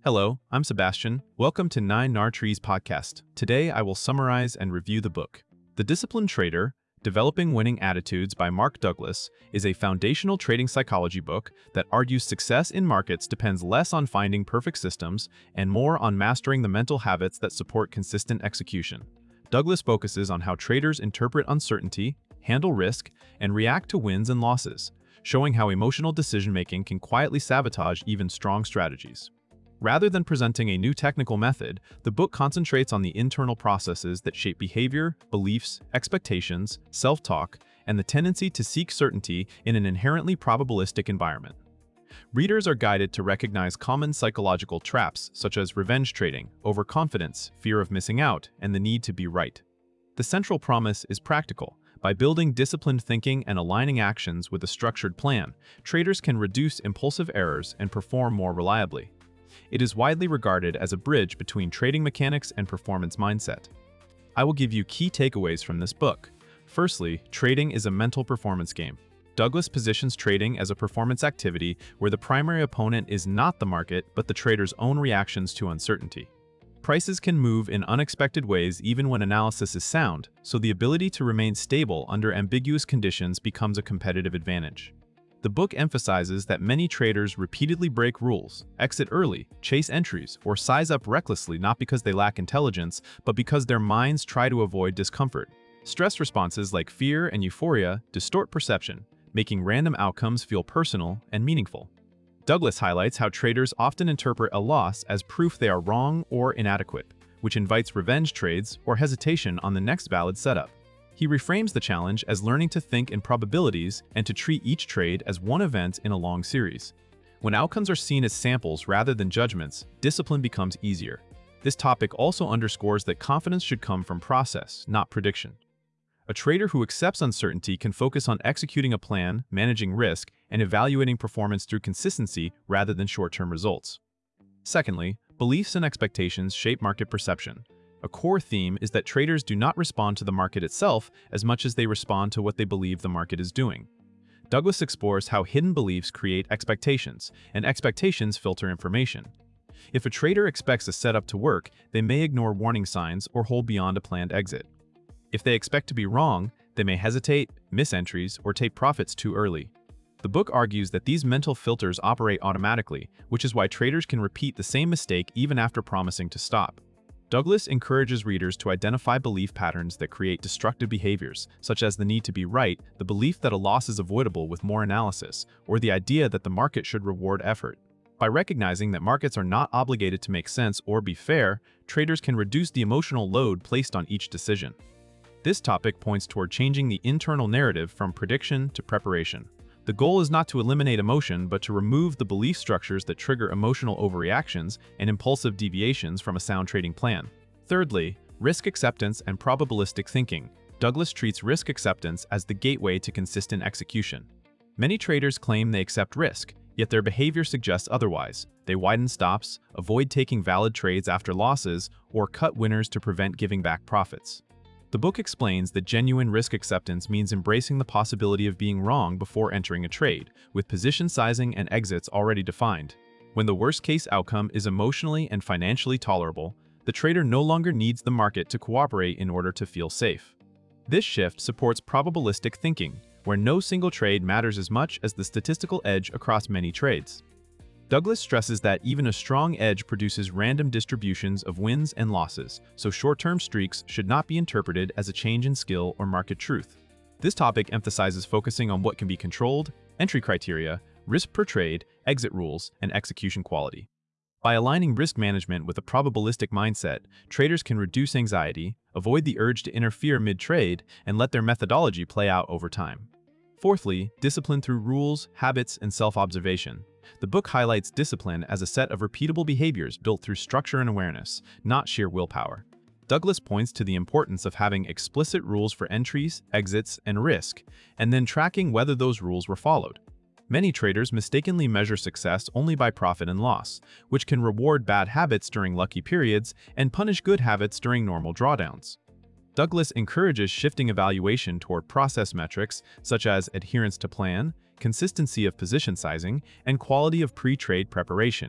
Hello, I'm Sebastian. Welcome to 9 Trees podcast. Today I will summarize and review the book. The Disciplined Trader, Developing Winning Attitudes by Mark Douglas is a foundational trading psychology book that argues success in markets depends less on finding perfect systems and more on mastering the mental habits that support consistent execution. Douglas focuses on how traders interpret uncertainty, handle risk, and react to wins and losses, showing how emotional decision-making can quietly sabotage even strong strategies. Rather than presenting a new technical method, the book concentrates on the internal processes that shape behavior, beliefs, expectations, self-talk, and the tendency to seek certainty in an inherently probabilistic environment. Readers are guided to recognize common psychological traps such as revenge trading, overconfidence, fear of missing out, and the need to be right. The central promise is practical. By building disciplined thinking and aligning actions with a structured plan, traders can reduce impulsive errors and perform more reliably. It is widely regarded as a bridge between trading mechanics and performance mindset. I will give you key takeaways from this book. Firstly, trading is a mental performance game. Douglas positions trading as a performance activity where the primary opponent is not the market but the trader's own reactions to uncertainty. Prices can move in unexpected ways even when analysis is sound, so the ability to remain stable under ambiguous conditions becomes a competitive advantage. The book emphasizes that many traders repeatedly break rules, exit early, chase entries, or size up recklessly not because they lack intelligence, but because their minds try to avoid discomfort. Stress responses like fear and euphoria distort perception, making random outcomes feel personal and meaningful. Douglas highlights how traders often interpret a loss as proof they are wrong or inadequate, which invites revenge trades or hesitation on the next valid setup. He reframes the challenge as learning to think in probabilities and to treat each trade as one event in a long series. When outcomes are seen as samples rather than judgments, discipline becomes easier. This topic also underscores that confidence should come from process, not prediction. A trader who accepts uncertainty can focus on executing a plan, managing risk, and evaluating performance through consistency rather than short-term results. Secondly, beliefs and expectations shape market perception. A core theme is that traders do not respond to the market itself as much as they respond to what they believe the market is doing. Douglas explores how hidden beliefs create expectations, and expectations filter information. If a trader expects a setup to work, they may ignore warning signs or hold beyond a planned exit. If they expect to be wrong, they may hesitate, miss entries, or take profits too early. The book argues that these mental filters operate automatically, which is why traders can repeat the same mistake even after promising to stop. Douglas encourages readers to identify belief patterns that create destructive behaviors, such as the need to be right, the belief that a loss is avoidable with more analysis, or the idea that the market should reward effort. By recognizing that markets are not obligated to make sense or be fair, traders can reduce the emotional load placed on each decision. This topic points toward changing the internal narrative from prediction to preparation. The goal is not to eliminate emotion, but to remove the belief structures that trigger emotional overreactions and impulsive deviations from a sound trading plan. Thirdly, risk acceptance and probabilistic thinking. Douglas treats risk acceptance as the gateway to consistent execution. Many traders claim they accept risk, yet their behavior suggests otherwise. They widen stops, avoid taking valid trades after losses, or cut winners to prevent giving back profits. The book explains that genuine risk acceptance means embracing the possibility of being wrong before entering a trade, with position sizing and exits already defined. When the worst-case outcome is emotionally and financially tolerable, the trader no longer needs the market to cooperate in order to feel safe. This shift supports probabilistic thinking, where no single trade matters as much as the statistical edge across many trades. Douglas stresses that even a strong edge produces random distributions of wins and losses, so short-term streaks should not be interpreted as a change in skill or market truth. This topic emphasizes focusing on what can be controlled, entry criteria, risk per trade, exit rules, and execution quality. By aligning risk management with a probabilistic mindset, traders can reduce anxiety, avoid the urge to interfere mid-trade, and let their methodology play out over time. Fourthly, discipline through rules, habits, and self-observation. The book highlights discipline as a set of repeatable behaviors built through structure and awareness, not sheer willpower. Douglas points to the importance of having explicit rules for entries, exits, and risk, and then tracking whether those rules were followed. Many traders mistakenly measure success only by profit and loss, which can reward bad habits during lucky periods and punish good habits during normal drawdowns. Douglas encourages shifting evaluation toward process metrics such as adherence to plan, consistency of position sizing, and quality of pre-trade preparation.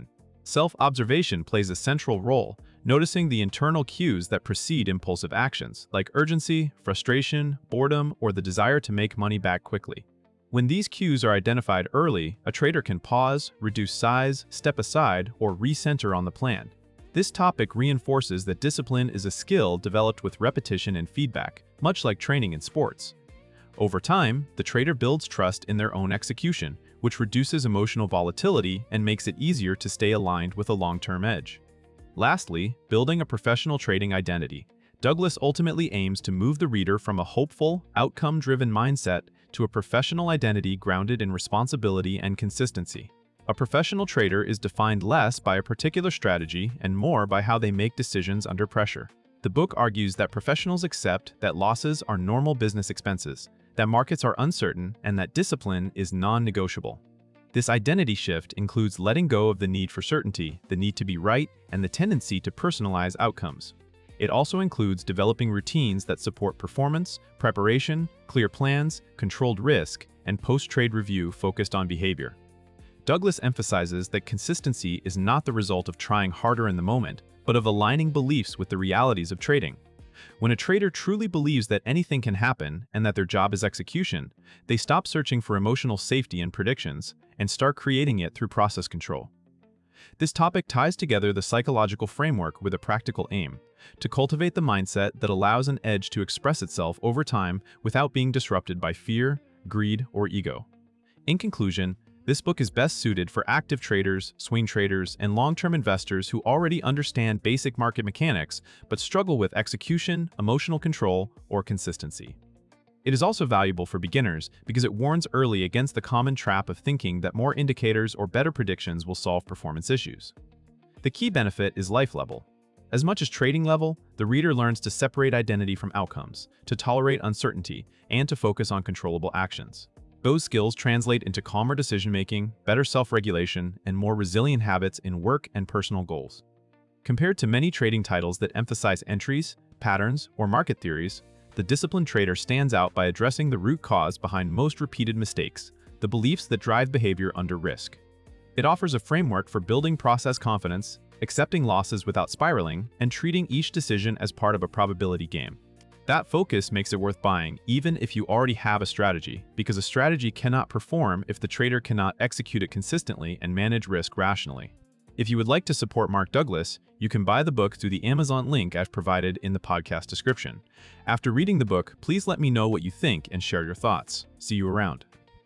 Self-observation plays a central role, noticing the internal cues that precede impulsive actions, like urgency, frustration, boredom, or the desire to make money back quickly. When these cues are identified early, a trader can pause, reduce size, step aside, or recenter on the plan. This topic reinforces that discipline is a skill developed with repetition and feedback, much like training in sports. Over time, the trader builds trust in their own execution, which reduces emotional volatility and makes it easier to stay aligned with a long-term edge. Lastly, building a professional trading identity. Douglas ultimately aims to move the reader from a hopeful, outcome-driven mindset to a professional identity grounded in responsibility and consistency. A professional trader is defined less by a particular strategy and more by how they make decisions under pressure. The book argues that professionals accept that losses are normal business expenses, that markets are uncertain, and that discipline is non-negotiable. This identity shift includes letting go of the need for certainty, the need to be right, and the tendency to personalize outcomes. It also includes developing routines that support performance, preparation, clear plans, controlled risk, and post-trade review focused on behavior. Douglas emphasizes that consistency is not the result of trying harder in the moment, but of aligning beliefs with the realities of trading. When a trader truly believes that anything can happen and that their job is execution, they stop searching for emotional safety and predictions and start creating it through process control. This topic ties together the psychological framework with a practical aim, to cultivate the mindset that allows an edge to express itself over time without being disrupted by fear, greed, or ego. In conclusion, this book is best suited for active traders, swing traders, and long-term investors who already understand basic market mechanics but struggle with execution, emotional control, or consistency. It is also valuable for beginners because it warns early against the common trap of thinking that more indicators or better predictions will solve performance issues. The key benefit is life level. As much as trading level, the reader learns to separate identity from outcomes, to tolerate uncertainty, and to focus on controllable actions. Those skills translate into calmer decision-making, better self-regulation, and more resilient habits in work and personal goals. Compared to many trading titles that emphasize entries, patterns, or market theories, The Disciplined Trader stands out by addressing the root cause behind most repeated mistakes, the beliefs that drive behavior under risk. It offers a framework for building process confidence, accepting losses without spiraling, and treating each decision as part of a probability game. That focus makes it worth buying, even if you already have a strategy, because a strategy cannot perform if the trader cannot execute it consistently and manage risk rationally. If you would like to support Mark Douglas, you can buy the book through the Amazon link I've provided in the podcast description. After reading the book, please let me know what you think and share your thoughts. See you around.